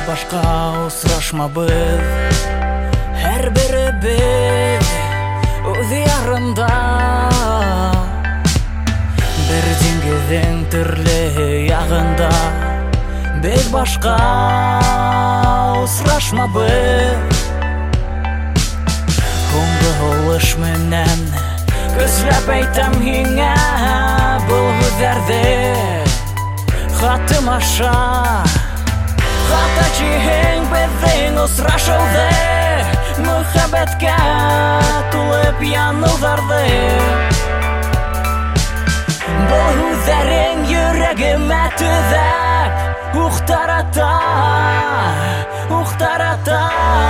башка ұсырашмабыз, әр бірібіз өз ярында. Бір деңгіздің түрлі яғында, біз башка ұсырашмабыз. Күнгі олыш менен көзләп әйтәм һиңә бұл һүзләрҙе. Хатым аша хат ачыһың беҙҙең осрашыуҙы, мөхәббәткә тулып яныуҙарҙы. Был һүҙҙәрең йөрәгемә төҙәп уҡтарата, уҡтарата.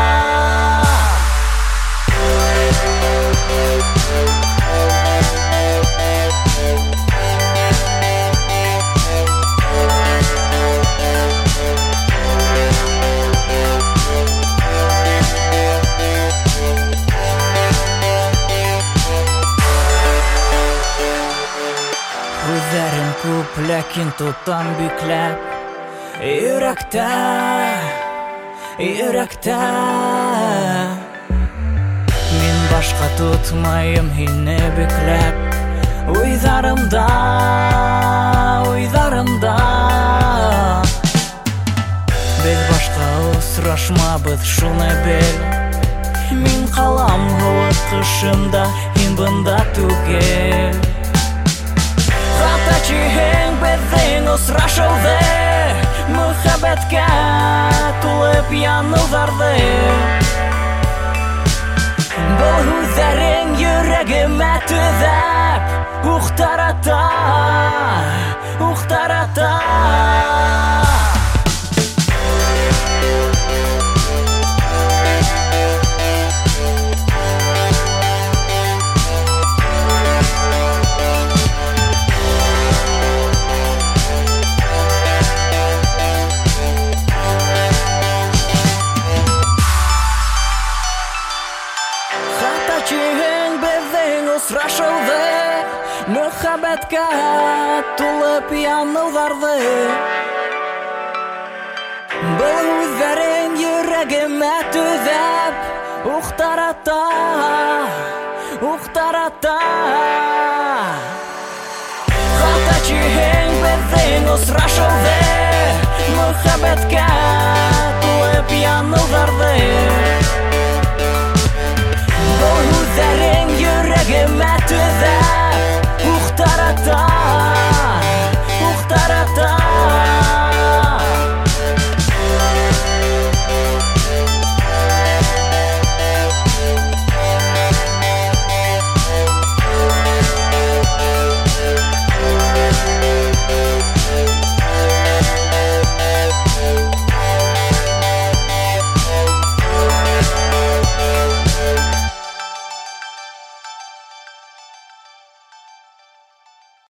Һүҙҙәрем күп, ләкин тотам бикләп йөрәктә, йөрәктә. Мин башка тотмайым һине бикләп уйҙарымда, уйҙарымда. Беҙ башка осрашмабыҙ, шуны бел. Мин ҡалам һыуыҡ ҡышымда, һин бында түгел. Хат ачыһың беҙҙең осрашыуҙы, мөхәббәткә тулып яныуҙарҙы. Был һүҙҙәрең йөрәгемә төҙәп уҡтарата, уҡтарата. Ачыһың беҙҙең осрашыуҙы, мөхәббәткә тулып яныуҙарҙы. Был һүҙҙәрең йөрәгемә төҙәп уҡтарата, уҡтарата. Хат ачыһың беҙҙең осрашыуҙы, мөхәббәткә тулып яныуҙарҙы.